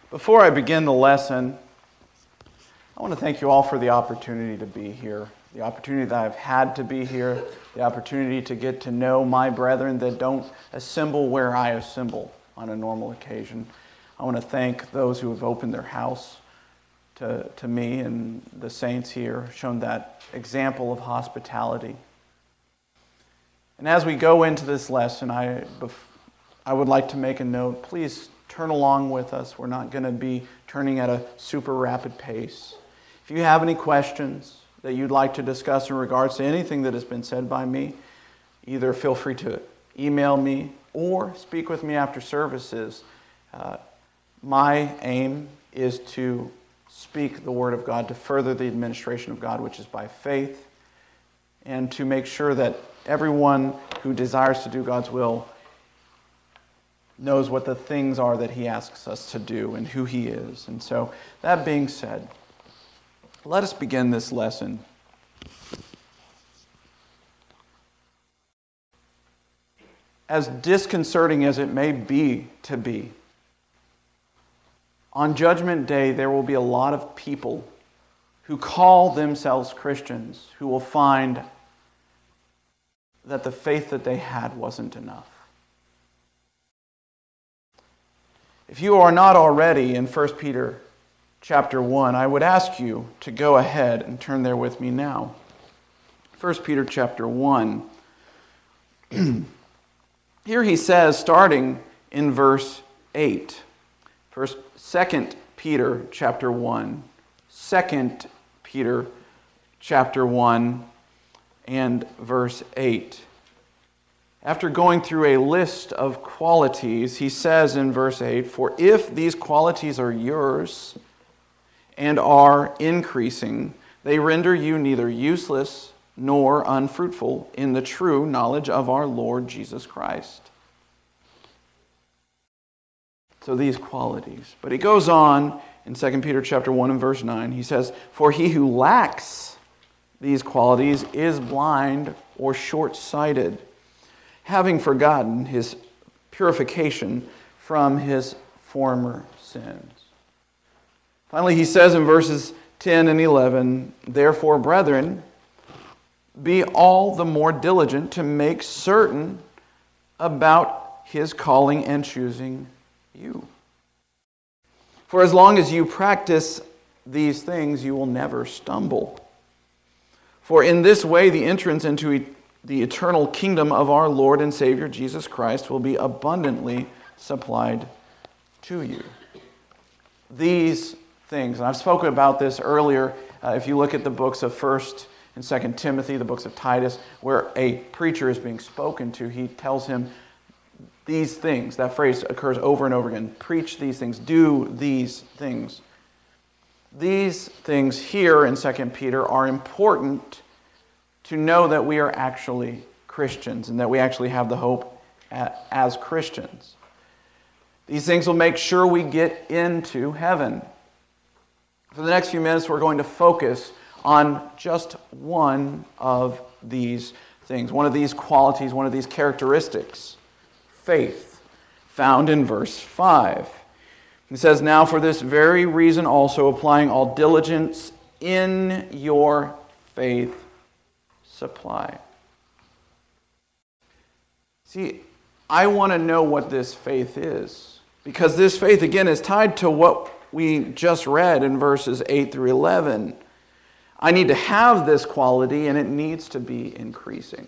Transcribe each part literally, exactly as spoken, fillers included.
Before I begin the lesson, I want to thank you all for the opportunity to be here, the opportunity that I've had to be here, the opportunity to get to know my brethren that don't assemble where I assemble on a normal occasion. I want to thank those who have opened their house to, to me and the saints here, shown that example of hospitality. And as we go into this lesson, I, I would like to make a note. Please turn along with us. We're not going to be turning at a super rapid pace. If you have any questions that you'd like to discuss in regards to anything that has been said by me, either feel free to email me or speak with me after services. Uh, my aim is to speak the Word of God, to further the administration of God, which is by faith, and to make sure that everyone who desires to do God's will knows what the things are that He asks us to do and who He is. And so, that being said, let us begin this lesson. As disconcerting as it may be to be, on Judgment Day there will be a lot of people who call themselves Christians who will find that the faith that they had wasn't enough. If you are not already in First Peter chapter one, I would ask you to go ahead and turn there with me now. First Peter chapter one. Here he says, starting in verse eight. First, Second Peter chapter one. Second Peter chapter one and verse eight. After going through a list of qualities, he says in verse eight, "For if these qualities are yours and are increasing, they render you neither useless nor unfruitful in the true knowledge of our Lord Jesus Christ." So these qualities. But he goes on in Second Peter chapter one and verse nine. He says, "For he who lacks these qualities is blind or short-sighted, having forgotten his purification from his former sins." Finally, he says in verses ten and eleven, "Therefore, brethren, be all the more diligent to make certain about his calling and choosing you. For as long as you practice these things, you will never stumble. For in this way, the entrance into the eternal kingdom of our Lord and Savior Jesus Christ will be abundantly supplied to you." These things, and I've spoken about this earlier, uh, if you look at the books of First and Second Timothy, the books of Titus, where a preacher is being spoken to, he tells him these things. That phrase occurs over and over again. Preach these things. Do these things. These things here in Second Peter are important to know that we are actually Christians and that we actually have the hope as Christians. These things will make sure we get into heaven. For the next few minutes, we're going to focus on just one of these things, one of these qualities, one of these characteristics. Faith, found in verse five. It says, "Now for this very reason also, applying all diligence in your faith, supply." See, I want to know what this faith is, because this faith, again, is tied to what we just read in verses eight through eleven. I need to have this quality, and it needs to be increasing.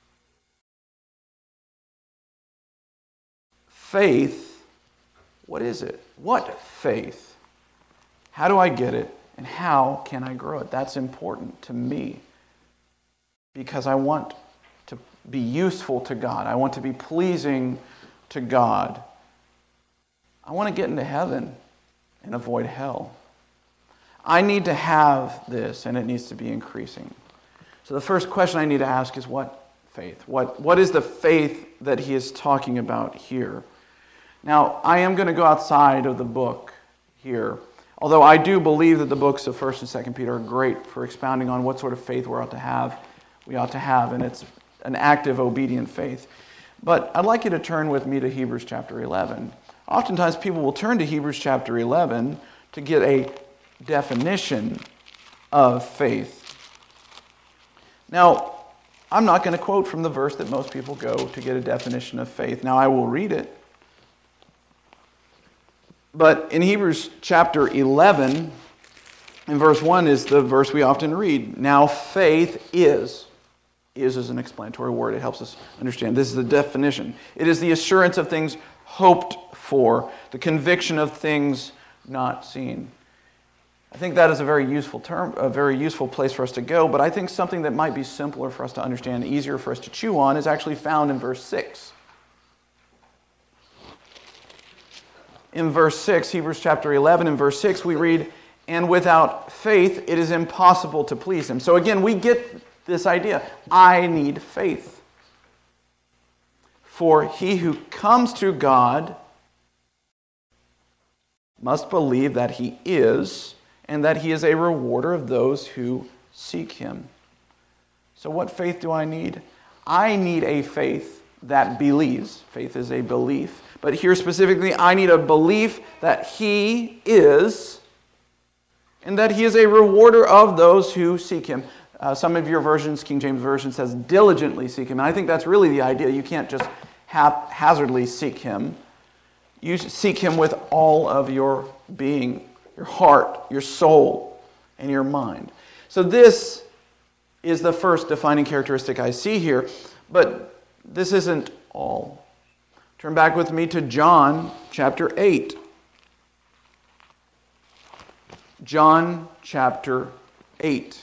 Faith, what is it? What faith? How do I get it? And how can I grow it? That's important to me because I want to be useful to God. I want to be pleasing to God. I want to get into heaven and avoid hell. I need to have this, and it needs to be increasing. So the first question I need to ask is, what faith? What, what is the faith that he is talking about here? Now, I am going to go outside of the book here, although I do believe that the books of First and Second Peter are great for expounding on what sort of faith we ought to have, we ought to have, and it's an active, obedient faith. But I'd like you to turn with me to Hebrews chapter eleven. Oftentimes people will turn to Hebrews chapter eleven to get a definition of faith. Now, I'm not going to quote from the verse that most people go to get a definition of faith. Now, I will read it. But in Hebrews chapter eleven, in verse one is the verse we often read. Now, faith is. Is is an explanatory word. It helps us understand. This is the definition. It is the assurance of things hoped for, the conviction of things not seen. I think that is a very useful term, a very useful place for us to go, but I think something that might be simpler for us to understand, easier for us to chew on, is actually found in verse six. In verse six, Hebrews chapter eleven, in verse six, we read, "And without faith it is impossible to please him." So again, we get this idea. I need faith. For he who comes to God must believe that he is, and that he is a rewarder of those who seek him. So what faith do I need? I need a faith that believes. Faith is a belief. But here specifically, I need a belief that he is, and that he is a rewarder of those who seek him. Uh, some of your versions, King James Version, says diligently seek him. And I think that's really the idea. You can't just haphazardly seek him. You seek him with all of your being, your heart, your soul, and your mind. So this is the first defining characteristic I see here. But this isn't all. Turn back with me to John chapter eight. John chapter eight.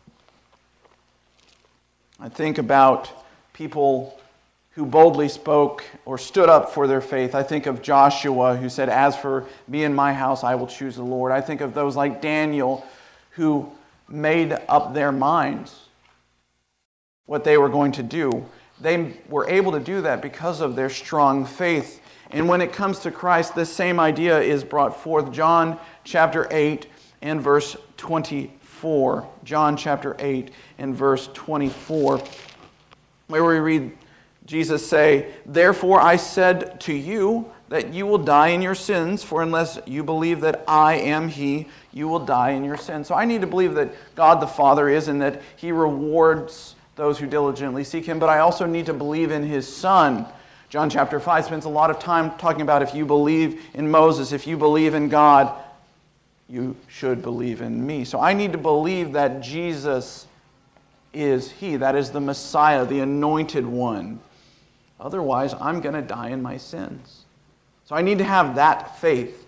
I think about people who boldly spoke or stood up for their faith. I think of Joshua, who said, "As for me and my house, I will choose the Lord." I think of those like Daniel, who made up their minds what they were going to do. They were able to do that because of their strong faith. And when it comes to Christ, this same idea is brought forth. John chapter eight and verse twenty-four. John chapter eight and verse twenty-four, where we read Jesus say, "Therefore I said to you that you will die in your sins, for unless you believe that I am he, you will die in your sins." So I need to believe that God the Father is, and that he rewards those who diligently seek him, but I also need to believe in his Son. John chapter five spends a lot of time talking about if you believe in Moses, if you believe in God, you should believe in me. So I need to believe that Jesus is he, that is the Messiah, the anointed one. Otherwise, I'm going to die in my sins. So I need to have that faith.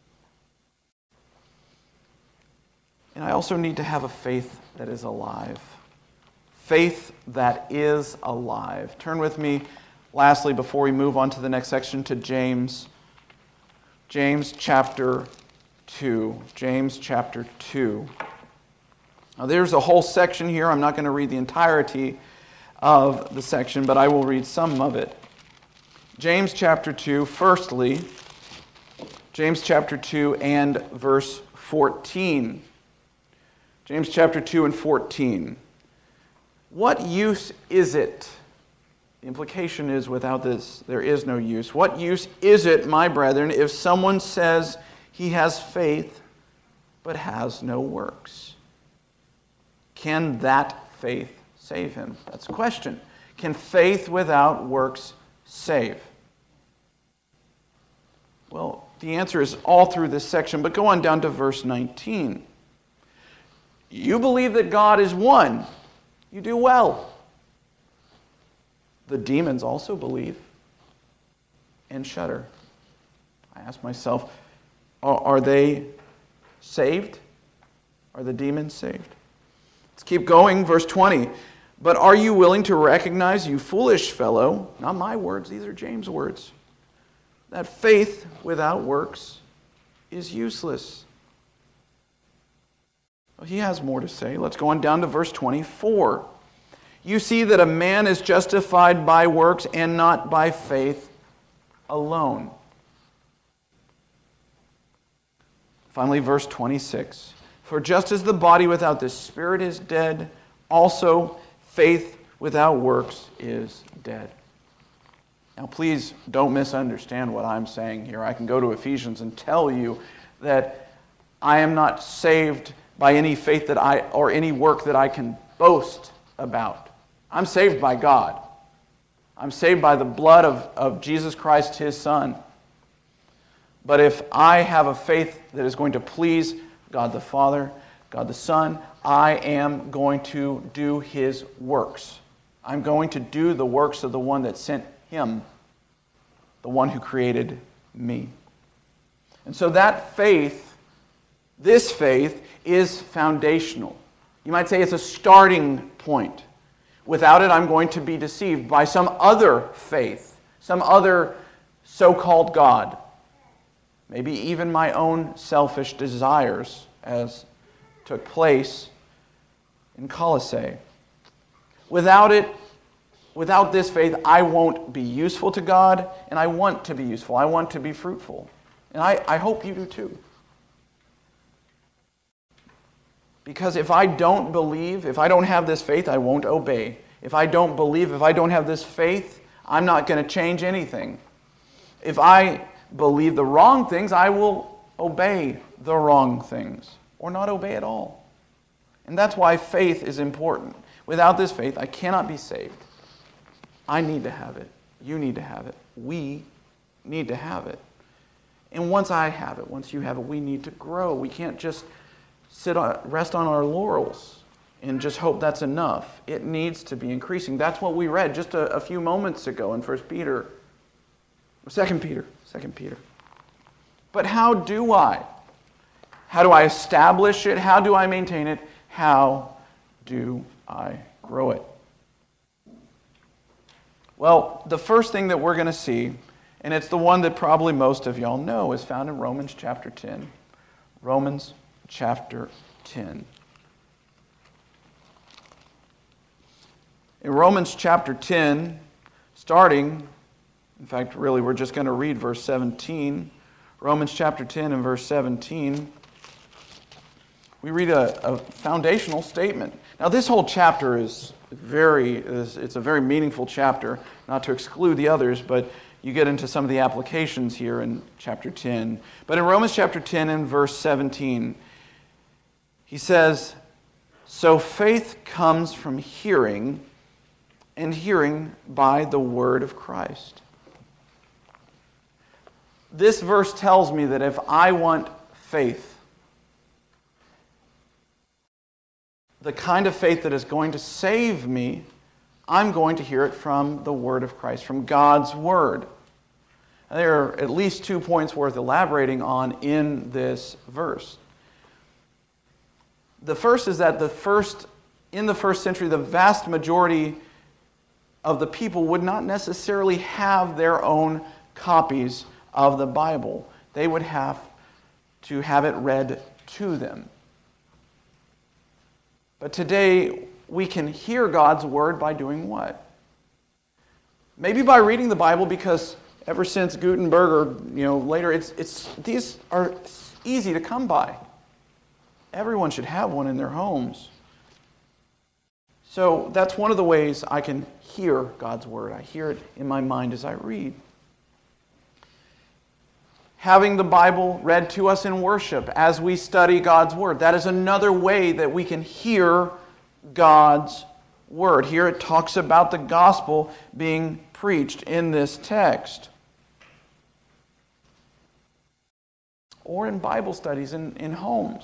And I also need to have a faith that is alive. Faith that is alive. Turn with me, lastly, before we move on to the next section, to James. James chapter two. James chapter two. Now there's a whole section here. I'm not going to read the entirety of the section, but I will read some of it. James chapter two, firstly, James chapter two and verse fourteen. James chapter two and fourteen. What use is it? The implication is without this, there is no use. What use is it, my brethren, if someone says he has faith but has no works? Can that faith save him? That's the question. Can faith without works save? Well, the answer is all through this section, but go on down to verse nineteen. You believe that God is one. You do well. The demons also believe and shudder. I ask myself, are, are they saved? Are the demons saved? Let's keep going. Verse twenty. But are you willing to recognize, you foolish fellow, not my words, these are James' words, that faith without works is useless? Well, he has more to say. Let's go on down to verse twenty-four. You see that a man is justified by works and not by faith alone. Finally, verse twenty-six. For just as the body without the spirit is dead, also faith without works is dead. Now, please don't misunderstand what I'm saying here. I can go to Ephesians and tell you that I am not saved by any faith that I or any work that I can boast about. I'm saved by God. I'm saved by the blood of, of Jesus Christ, His Son. But if I have a faith that is going to please God the Father, God the Son, I am going to do His works. I'm going to do the works of the one that sent Him, the one who created me. And so that faith, this faith, is foundational. You might say it's a starting point. Without it, I'm going to be deceived by some other faith, some other so-called God. Maybe even my own selfish desires, as took place in Colossae. Without it, without this faith, I won't be useful to God, and I want to be useful. I want to be fruitful. And I, I hope you do too. Because if I don't believe, if I don't have this faith, I won't obey. If I don't believe, if I don't have this faith, I'm not going to change anything. If I believe the wrong things, I will obey the wrong things, or not obey at all. And that's why faith is important. Without this faith, I cannot be saved. I need to have it. You need to have it. We need to have it. And once I have it, once you have it, we need to grow. We can't just sit on, rest on our laurels and just hope that's enough. It needs to be increasing. That's what we read just a, a few moments ago in First Peter, Second Peter, Second Peter. But how do I? How do I establish it? How do I maintain it? How do I grow it? Well, the first thing that we're going to see, and it's the one that probably most of y'all know, is found in Romans chapter ten. Romans chapter ten. In Romans chapter ten, starting, in fact, really, we're just going to read verse seventeen. Romans chapter ten and verse seventeen. We read a, a foundational statement. Now, this whole chapter is very, is, it's a very meaningful chapter, not to exclude the others, but you get into some of the applications here in chapter ten. But in Romans chapter ten and verse seventeen, he says, "So faith comes from hearing, and hearing by the word of Christ." This verse tells me that if I want faith, the kind of faith that is going to save me, I'm going to hear it from the word of Christ, from God's word. And there are at least two points worth elaborating on in this verse. The first is that the first, in the first century, the vast majority of the people would not necessarily have their own copies of the Bible. They would have to have it read to them. But today, we can hear God's word by doing what? Maybe by reading the Bible, because ever since Gutenberg or you know later, it's it's these are easy to come by. Everyone should have one in their homes. So that's one of the ways I can hear God's word. I hear it in my mind as I read. Having the Bible read to us in worship as we study God's word. That is another way that we can hear God's word. Here it talks about the gospel being preached in this text. Or in Bible studies in, in homes.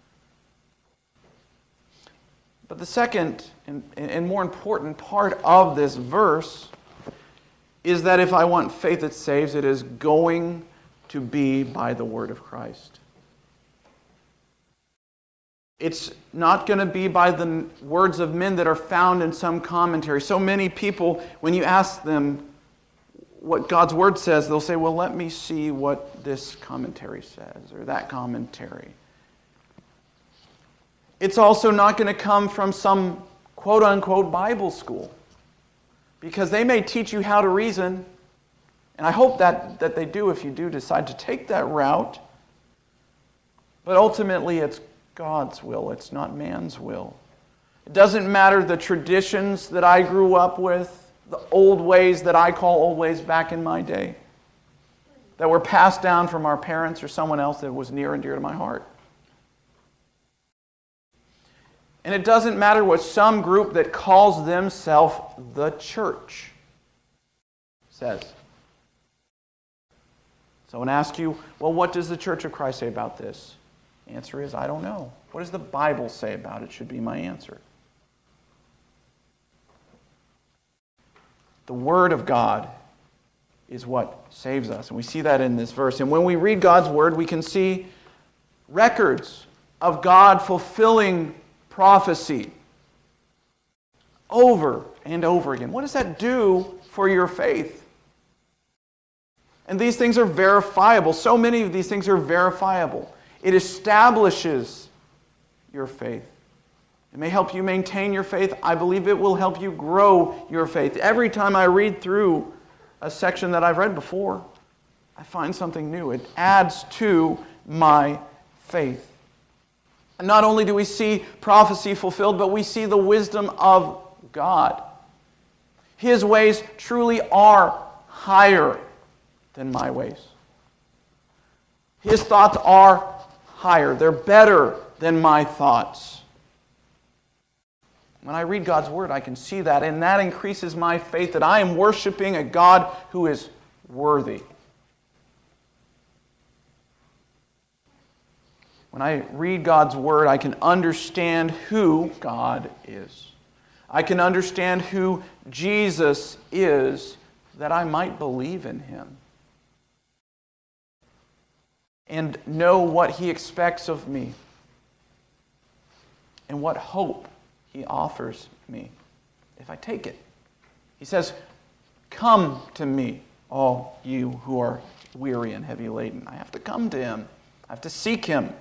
But the second and, and more important part of this verse is that if I want faith that saves, it is going to be by the word of Christ. It's not going to be by the words of men that are found in some commentary. So many people, when you ask them what God's word says, they'll say, well, let me see what this commentary says or that commentary. It's also not going to come from some quote-unquote Bible school, because they may teach you how to reason. And I hope that, that they do if you do decide to take that route. But ultimately, it's God's will. It's not man's will. It doesn't matter the traditions that I grew up with, the old ways that I call old ways back in my day, that were passed down from our parents or someone else that was near and dear to my heart. And it doesn't matter what some group that calls themselves the church says. So when I ask you, well, what does the Church of Christ say about this? The answer is, I don't know. What does the Bible say about it should be my answer. The Word of God is what saves us. And we see that in this verse. And when we read God's Word, we can see records of God fulfilling prophecy over and over again. What does that do for your faith? And these things are verifiable. So many of these things are verifiable. It establishes your faith. It may help you maintain your faith. I believe it will help you grow your faith. Every time I read through a section that I've read before, I find something new. It adds to my faith. And not only do we see prophecy fulfilled, but we see the wisdom of God. His ways truly are higher than my ways. His thoughts are higher. They're better than my thoughts. When I read God's Word, I can see that, and that increases my faith that I am worshiping a God who is worthy. When I read God's Word, I can understand who God is. I can understand who Jesus is, that I might believe in Him and know what He expects of me and what hope He offers me if I take it. He says, "Come to me, all you who are weary and heavy laden." I have to come to Him. I have to seek Him.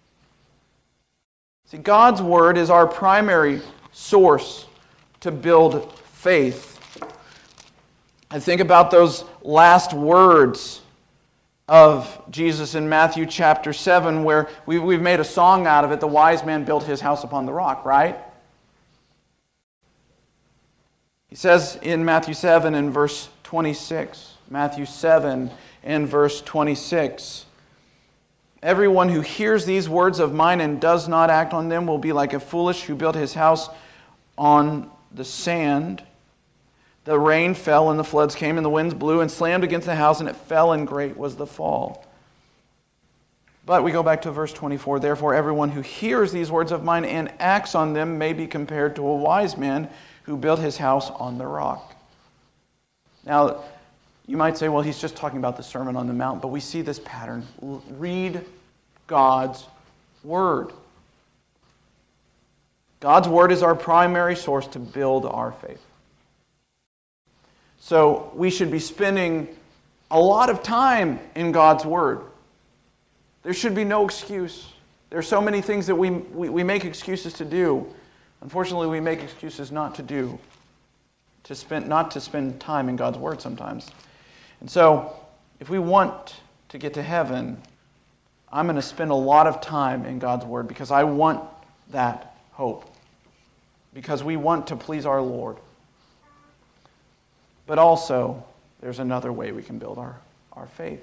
See, God's Word is our primary source to build faith. I think about those last words of Jesus in Matthew chapter seven, where we, we've made a song out of it. The wise man built his house upon the rock, right? He says in Matthew seven and verse twenty-six, Matthew seven and verse twenty-six, "Everyone who hears these words of mine and does not act on them will be like a foolish who built his house on the sand. The rain fell and the floods came and the winds blew and slammed against the house and it fell, and great was the fall." But we go back to verse twenty-four. "Therefore everyone who hears these words of mine and acts on them may be compared to a wise man who built his house on the rock." Now, you might say, well, he's just talking about the Sermon on the Mount, but we see this pattern. Read God's Word. God's Word is our primary source to build our faith. So we should be spending a lot of time in God's Word. There should be no excuse. There are so many things that we, we, we make excuses to do. Unfortunately, we make excuses not to do, to spend, not to spend time in God's Word sometimes. And so, if we want to get to heaven, I'm going to spend a lot of time in God's Word because I want that hope. Because we want to please our Lord. But also, there's another way we can build our, our faith.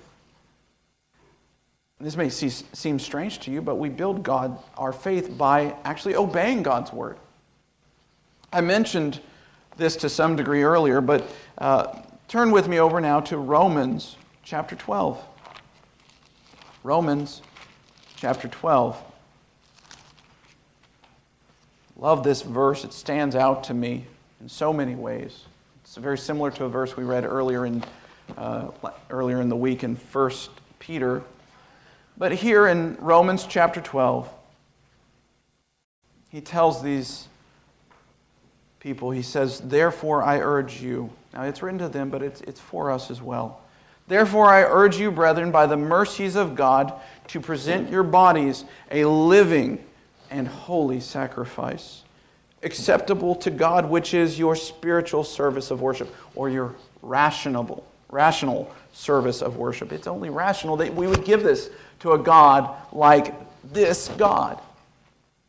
This may see, seem strange to you, but we build God our faith by actually obeying God's Word. I mentioned this to some degree earlier, but uh, turn with me over now to Romans chapter twelve. Romans chapter twelve. Love this verse. It stands out to me in so many ways. It's very similar to a verse we read earlier in uh, earlier in the week in First Peter. But here in Romans chapter twelve, he tells these people, he says, "Therefore I urge you." Now it's written to them, but it's, it's for us as well. "Therefore I urge you, brethren, by the mercies of God, to present your bodies a living and holy sacrifice, acceptable to God, which is your spiritual service of worship," or your rational, rational service of worship. It's only rational that we would give this to a God like this God.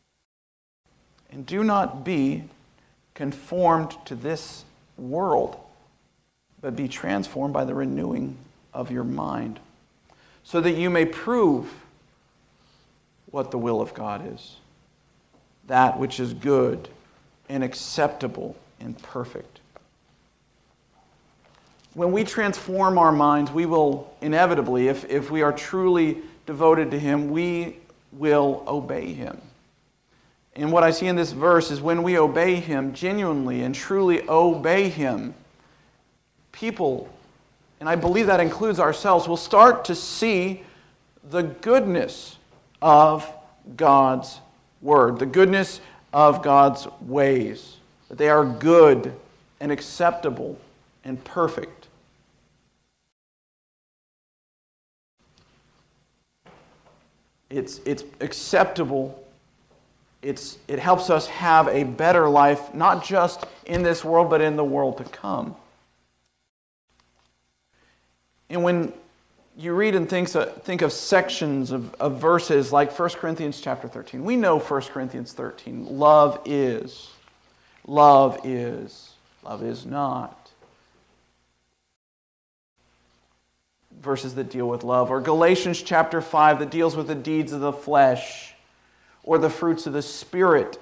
"And do not be conformed to this world," but be transformed by the renewing of your mind, so that you may prove what the will of God is, that which is good and acceptable and perfect. When we transform our minds, we will inevitably, if, if we are truly devoted to Him, we will obey Him. And what I see in this verse is when we obey Him genuinely and truly obey Him, people, and I believe that includes ourselves, will start to see the goodness of God's Word, the goodness of God's ways, that they are good and acceptable and perfect. It's, it's acceptable. It's, it helps us have a better life, not just in this world, but in the world to come. And when you read and think, think of sections of, of verses like First Corinthians chapter thirteen, we know First Corinthians thirteen, love is, love is, love is not. Verses that deal with love. Or Galatians chapter five that deals with the deeds of the flesh or the fruits of the Spirit.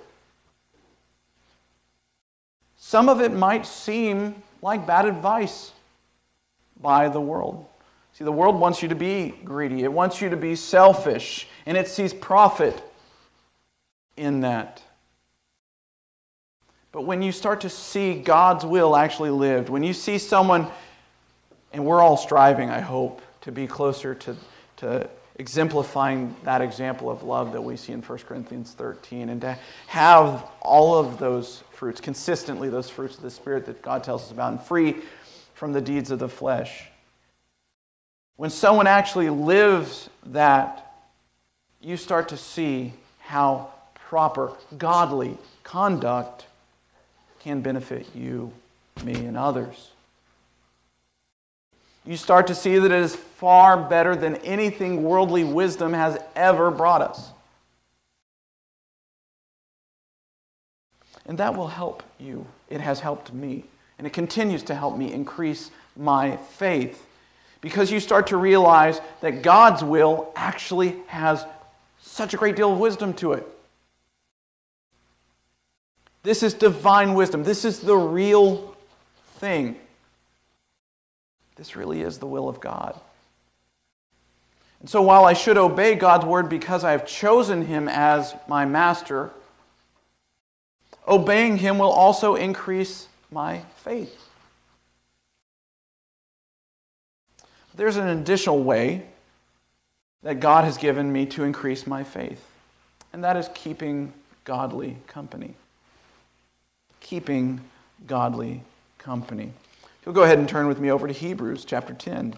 Some of it might seem like bad advice by the world. See, the world wants you to be greedy. It wants you to be selfish. And it sees profit in that. But when you start to see God's will actually lived, when you see someone, and we're all striving, I hope, to be closer to, to exemplifying that example of love that we see in First Corinthians thirteen, and to have all of those fruits, consistently those fruits of the Spirit that God tells us about, and free from the deeds of the flesh. When someone actually lives that, you start to see how proper, godly conduct can benefit you, me, and others. You start to see that it is far better than anything worldly wisdom has ever brought us. And that will help you. It has helped me. And it continues to help me increase my faith. Because you start to realize that God's will actually has such a great deal of wisdom to it. This is divine wisdom. This is the real thing. This really is the will of God. And so while I should obey God's word because I have chosen Him as my master, obeying Him will also increase my faith. There's an additional way that God has given me to increase my faith, and that is keeping godly company. Keeping godly company. You'll go ahead and turn with me over to Hebrews chapter ten.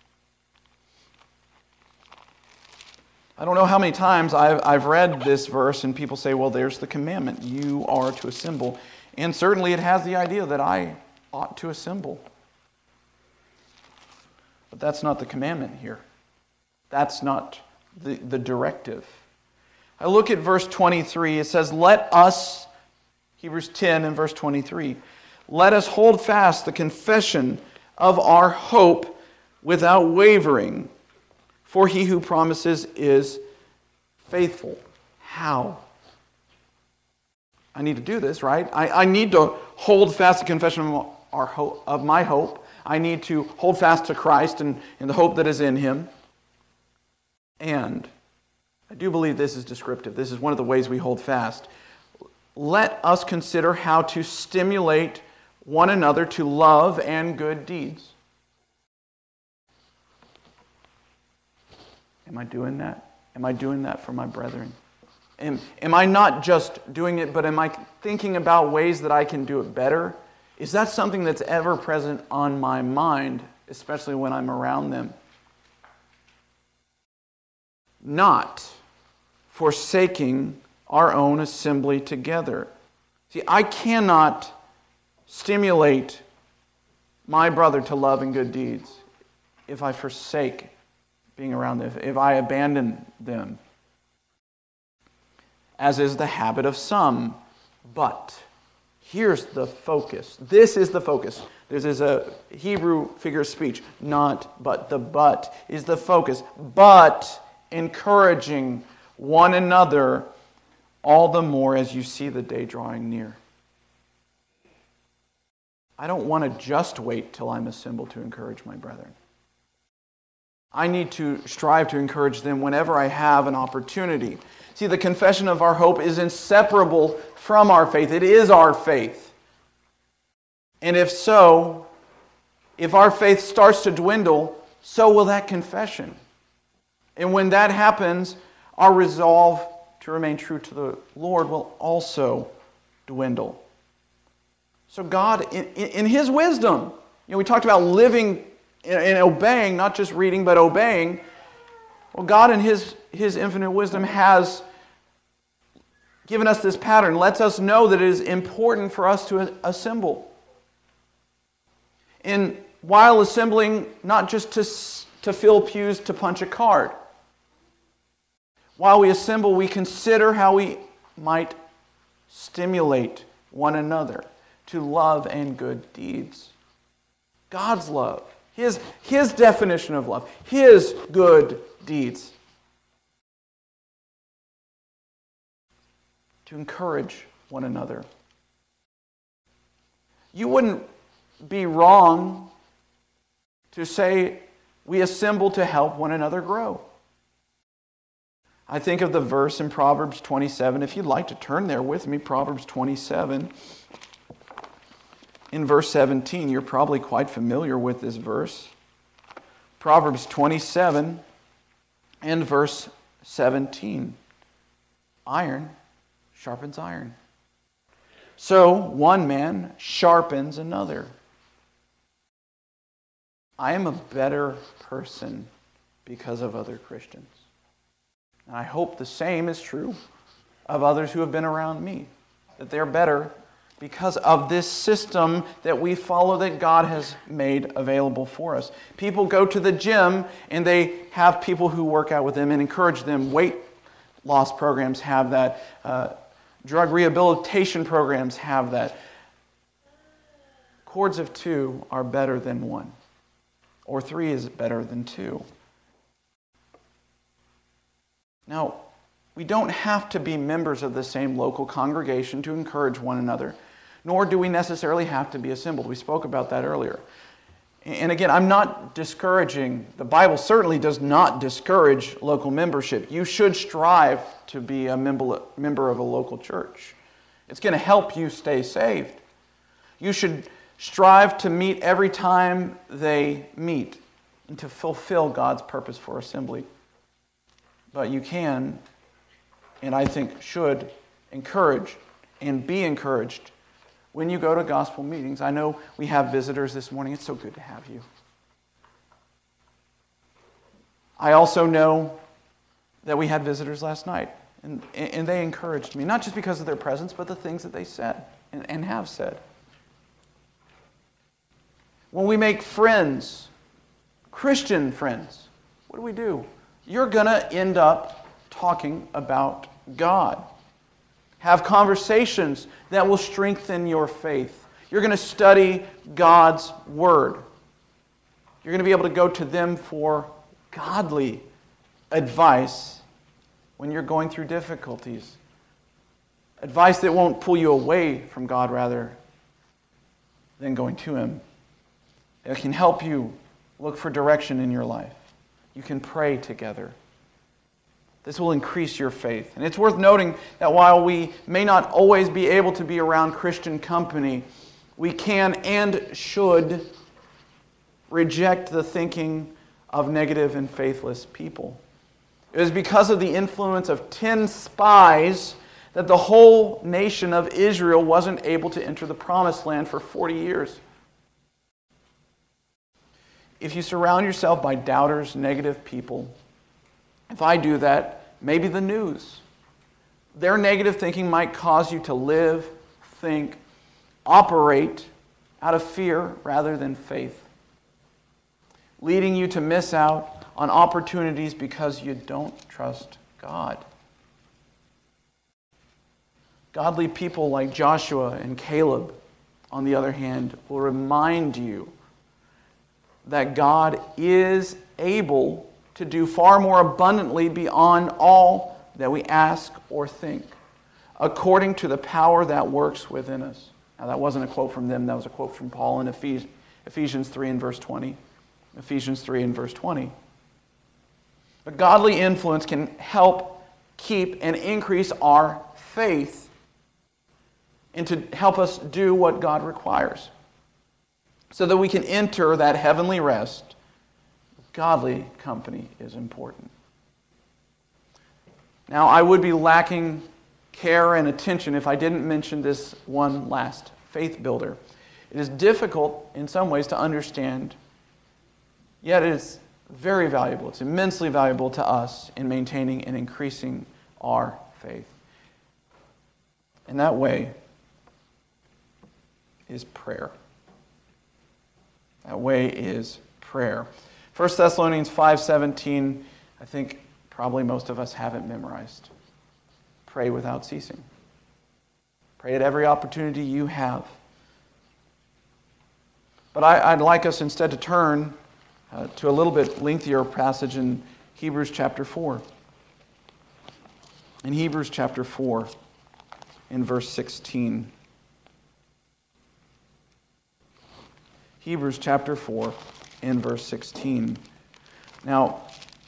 I don't know how many times I've, I've read this verse and people say, well, there's the commandment. You are to assemble. And certainly it has the idea that I ought to assemble. But that's not the commandment here. That's not the, the directive. I look at verse twenty-three. It says, let us, Hebrews ten and verse twenty-three, let us hold fast the confession of our hope without wavering, for He who promises is faithful. How? I need to do this, right? I, I need to hold fast the confession of, our hope, of my hope. I need to hold fast to Christ and, and the hope that is in Him. And I do believe this is descriptive. This is one of the ways we hold fast. Let us consider how to stimulate one another to love and good deeds. Am I doing that? Am I doing that for my brethren? Am, am I not just doing it, but am I thinking about ways that I can do it better? Is that something that's ever present on my mind, especially when I'm around them? Not forsaking our own assembly together. See, I cannot stimulate my brother to love and good deeds if I forsake being around them, if I abandon them, as is the habit of some. But here's the focus. This is the focus. This is a Hebrew figure of speech. Not, but. The but is the focus. But encouraging one another all the more as you see the day drawing near. I don't want to just wait till I'm assembled to encourage my brethren. I need to strive to encourage them whenever I have an opportunity. See, the confession of our hope is inseparable from our faith. It is our faith. And if so, if our faith starts to dwindle, so will that confession. And when that happens, our resolve to remain true to the Lord will also dwindle. So God, in, in His wisdom, you know, we talked about living and obeying, not just reading, but obeying. Well, God in His, His infinite wisdom has given us this pattern, lets us know that it is important for us to assemble. And while assembling, not just to, to fill pews to punch a card. While we assemble, we consider how we might stimulate one another to love and good deeds. God's love. His, his definition of love. His good deeds. To encourage one another. You wouldn't be wrong to say we assemble to help one another grow. I think of the verse in Proverbs twenty-seven. If you'd like to turn there with me, Proverbs twenty-seven. In verse seventeen, you're probably quite familiar with this verse. Proverbs twenty-seven and verse seventeen. Iron sharpens iron. So one man sharpens another. I am a better person because of other Christians. And I hope the same is true of others who have been around me. That they're better because of this system that we follow that God has made available for us. People go to the gym and they have people who work out with them and encourage them. Weight loss programs have that. Uh, drug rehabilitation programs have that. Cords of two are better than one. Or three is better than two. Now, we don't have to be members of the same local congregation to encourage one another, nor do we necessarily have to be assembled. We spoke about that earlier. And again, I'm not discouraging, the Bible certainly does not discourage local membership. You should strive to be a member member of a local church. It's going to help you stay saved. You should strive to meet every time they meet and to fulfill God's purpose for assembly. But you can, and I think should, encourage and be encouraged when you go to gospel meetings. I know we have visitors this morning. It's so good to have you. I also know that we had visitors last night, and, and they encouraged me, not just because of their presence, but the things that they said and, and have said. When we make friends, Christian friends, what do we do? You're going to end up talking about God. Have conversations that will strengthen your faith. You're going to study God's Word. You're going to be able to go to them for godly advice when you're going through difficulties. Advice that won't pull you away from God rather than going to Him. It can help you look for direction in your life. You can pray together. This will increase your faith. And it's worth noting that while we may not always be able to be around Christian company, we can and should reject the thinking of negative and faithless people. It was because of the influence of ten spies that the whole nation of Israel wasn't able to enter the promised land for forty years. If you surround yourself by doubters, negative people, if I do that, maybe the news. Their negative thinking might cause you to live, think, operate out of fear rather than faith, leading you to miss out on opportunities because you don't trust God. Godly people like Joshua and Caleb on the other hand, will remind you that God is able to do far more abundantly beyond all that we ask or think, according to the power that works within us. Now, that wasn't a quote from them. That was a quote from Paul in Ephesians three and verse twenty. Ephesians three and verse twenty. But godly influence can help keep and increase our faith and to help us do what God requires so that we can enter that heavenly rest. Godly company is important. Now, I would be lacking care and attention if I didn't mention this one last faith builder. It is difficult in some ways to understand, yet it is very valuable. It's immensely valuable to us in maintaining and increasing our faith. And that way is prayer. That way is prayer. First Thessalonians five seventeen, I think probably most of us haven't memorized. Pray without ceasing. Pray at every opportunity you have. But I, I'd like us instead to turn uh, to a little bit lengthier passage in Hebrews chapter four. In Hebrews chapter four, in verse sixteen. Hebrews chapter four, in verse sixteen. Now,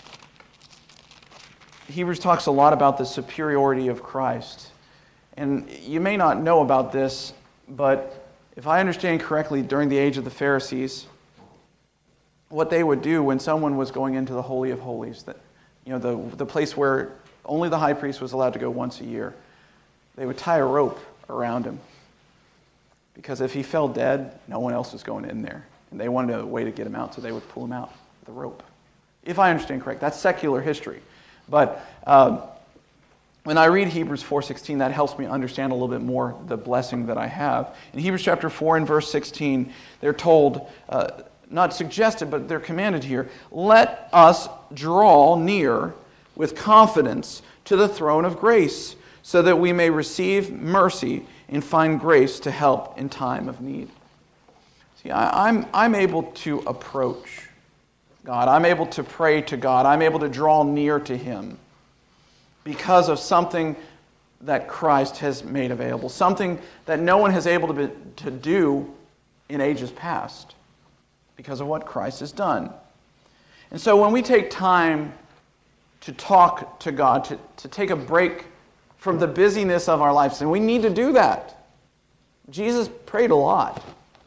Hebrews talks a lot about the superiority of Christ. And you may not know about this, but if I understand correctly, during the age of the Pharisees, what they would do when someone was going into the Holy of Holies, that, you know, the, the place where only the high priest was allowed to go once a year, they would tie a rope around him. Because if he fell dead, no one else was going in there. And they wanted a way to get him out, so they would pull him out with a rope. If I understand correct, that's secular history. But um, when I read Hebrews four sixteen, that helps me understand a little bit more the blessing that I have. In Hebrews chapter four and verse sixteen, they're told, uh, not suggested, but they're commanded here, let us draw near with confidence to the throne of grace, so that we may receive mercy and find grace to help in time of need. See, I, I'm, I'm able to approach God. I'm able to pray to God. I'm able to draw near to Him because of something that Christ has made available, something that no one has able to, be, to do in ages past because of what Christ has done. And so when we take time to talk to God, to, to take a break from the busyness of our lives, and we need to do that. Jesus prayed a lot.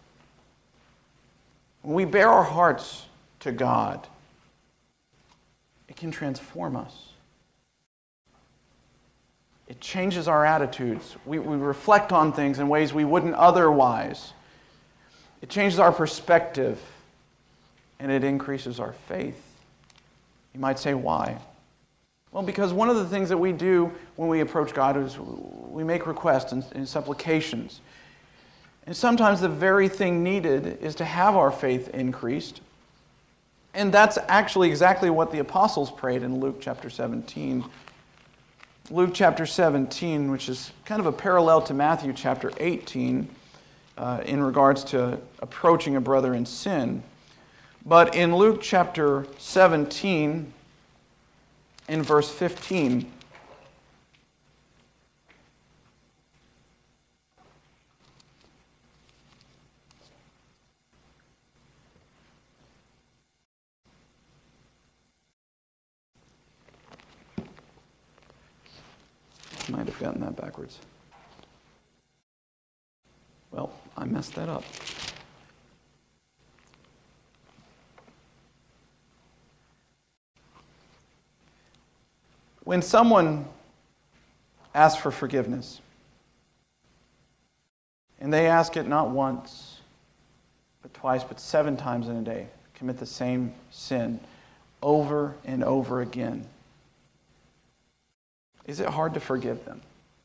When we bare our hearts to God, it can transform us. It changes our attitudes. We, we reflect on things in ways we wouldn't otherwise. It changes our perspective, and it increases our faith. You might say, why? Well, because one of the things that we do when we approach God is we make requests and, and supplications. And sometimes the very thing needed is to have our faith increased. And that's actually exactly what the apostles prayed in Luke chapter seventeen. Luke chapter seventeen, which is kind of a parallel to Matthew chapter eighteen uh, in regards to approaching a brother in sin. But in Luke chapter seventeen, in verse fifteen, might have gotten that backwards. Well, I messed that up. When someone asks for forgiveness, and they ask it not once, but twice, but seven times in a day, commit the same sin over and over again, is it hard to forgive them?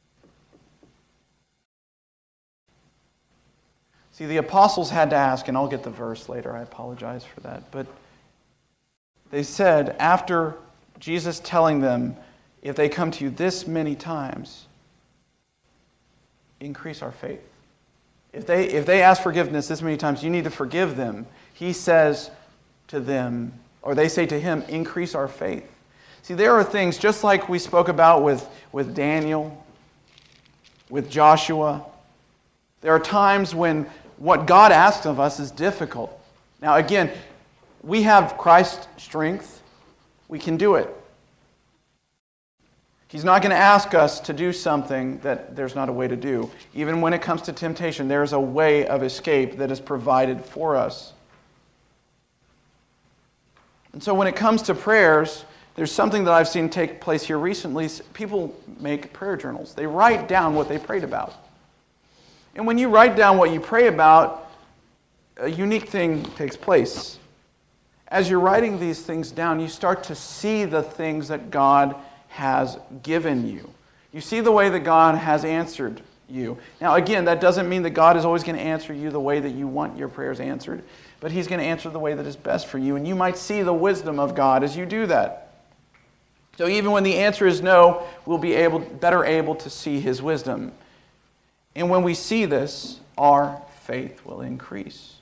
See, the apostles had to ask, and I'll get the verse later, I apologize for that, but they said, after Jesus telling them, if they come to you this many times, increase our faith. If they, if they ask forgiveness this many times, you need to forgive them. He says to them, or they say to him, increase our faith. See, there are things, just like we spoke about with, with Daniel, with Joshua, there are times when what God asks of us is difficult. Now again, we have Christ's strength. We can do it. He's not going to ask us to do something that there's not a way to do. Even when it comes to temptation, there's a way of escape that is provided for us. And so when it comes to prayers, there's something that I've seen take place here recently. People make prayer journals. They write down what they prayed about. And when you write down what you pray about, a unique thing takes place. As you're writing these things down, you start to see the things that God has given you. You see the way that God has answered you. Now again, that doesn't mean that God is always going to answer you the way that you want your prayers answered, but He's going to answer the way that is best for you, and you might see the wisdom of God as you do that. So even when the answer is no, we'll be able, better able to see His wisdom. And when we see this, our faith will increase.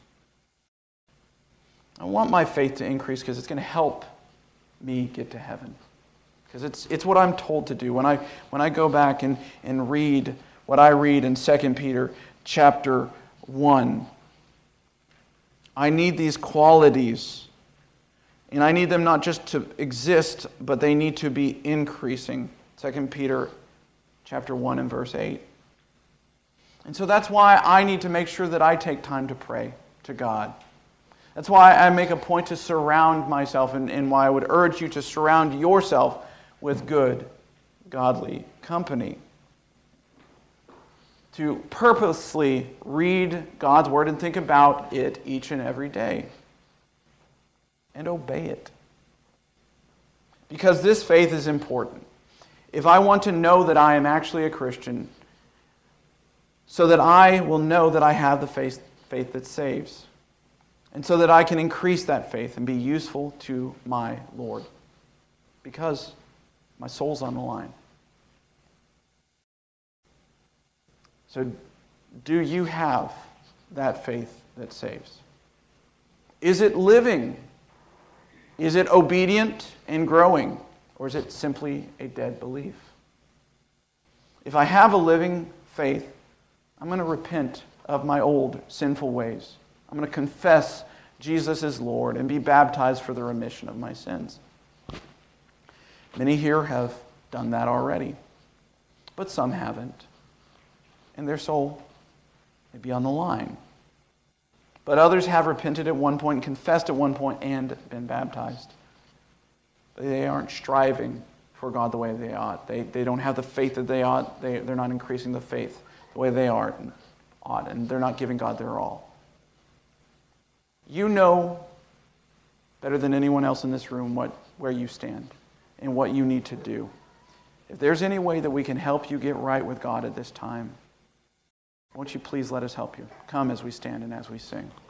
I want my faith to increase because it's going to help me get to heaven. Because it's it's what I'm told to do. When I when I go back and, and read what I read in Second Peter chapter one, I need these qualities. And I need them not just to exist, but they need to be increasing. Second Peter chapter one and verse eight. And so that's why I need to make sure that I take time to pray to God. That's why I make a point to surround myself, and, and why I would urge you to surround yourself with good, godly company. To purposely read God's Word and think about it each and every day. And obey it. Because this faith is important. If I want to know that I am actually a Christian, so that I will know that I have the faith, faith that saves, and so that I can increase that faith and be useful to my Lord. Because my soul's on the line. So, do you have that faith that saves? Is it living? Is it obedient and growing? Or is it simply a dead belief? If I have a living faith, I'm going to repent of my old sinful ways. I'm going to confess Jesus is Lord and be baptized for the remission of my sins. Many here have done that already, but some haven't. And their soul may be on the line. But others have repented at one point, confessed at one point, and been baptized. But they aren't striving for God the way they ought. They, they don't have the faith that they ought. They, they're not increasing the faith the way they are and ought, and they're not giving God their all. You know better than anyone else in this room what, where you stand and what you need to do. If there's any way that we can help you get right with God at this time, won't you please let us help you? Come as we stand and as we sing.